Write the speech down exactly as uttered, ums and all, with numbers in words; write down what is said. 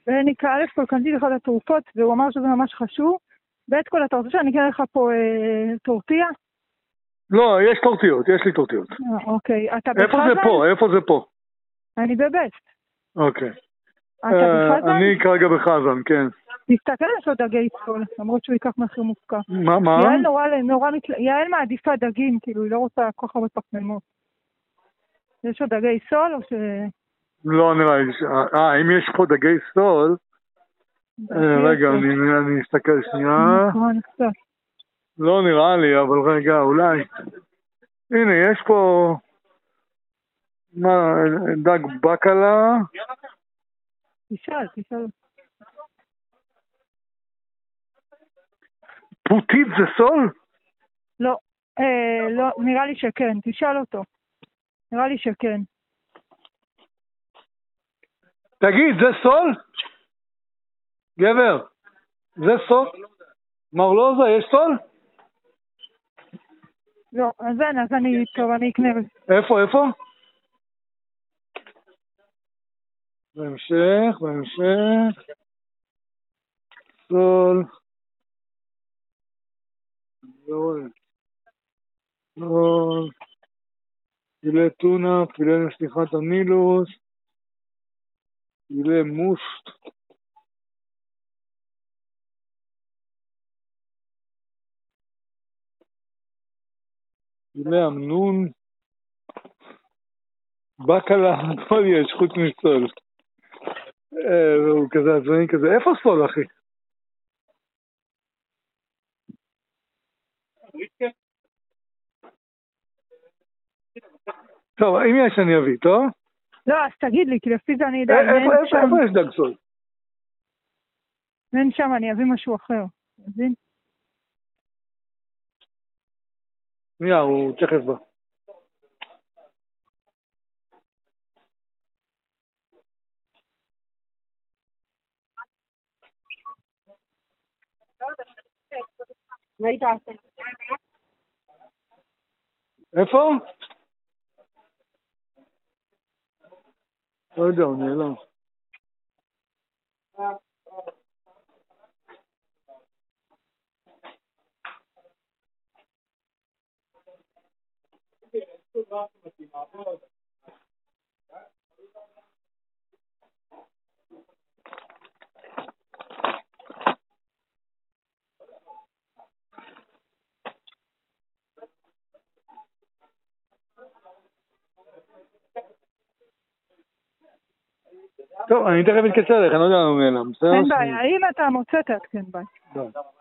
ונקרא א' כל קנתי לך את התרופות, והוא אמר שזה ממש חשוב. ב' כל אתה רוצה שאני אקנה לך פה אה, טורטיה? לא, יש טורטיות, יש לי טורטיות. אה, אוקיי, אתה איפה בחזן? זה פה? איפה זה פה? אני בבסט. אוקיי. אתה בחזן? אני כרגע בחזן, כן. תסתכל יש לו דגי סול, למרות שהוא ייקח מחיר מופקע. מה, מה? יעל נורא, נורא מתל... יעל מעדיפה דגים, כאילו היא לא רוצה כל כך הרבה פחמימות. יש לו דגי סול או ש... לא נראה לי, אה, אם יש פה דגי סול, רגע, אני אסתכל שנייה. לא נראה לי, אבל רגע, אולי. הנה, יש פה, מה, דג בקלה. תשאל, תשאל. פוטית זה סול? לא, אה, לא, נראה לי שכן, תשאל אותו. נראה לי שכן. תגיד, זה סול? גבר, זה סול? מרלוזה, יש סול? לא, אז אין, אז אני, טוב, אני אקנה. איפה, איפה? בהמשך, בהמשך. סול. סול. פילה טונה, פילה נסיכת הנילוס. פילה מוסט. פילה אמנון. בקלה, הכל יש, חוץ מסול. והוא כזה עצבני כזה, איפה סול אחי? טוב, אם יש אני אביא, טוב? לא, אז תגיד לי, כי לפי זה אני יודע. איפה יש דג סול? אין שם, אני אביא משהו אחר. מבין? שנייה, הוא תכף בא. איפה? לא יודע, הוא נעלם. טוב, אני תכף אתקצר לך, אני לא יודע מה הוא נעלם. אין בעיה, אם אתה מוצא תעדכן ביי.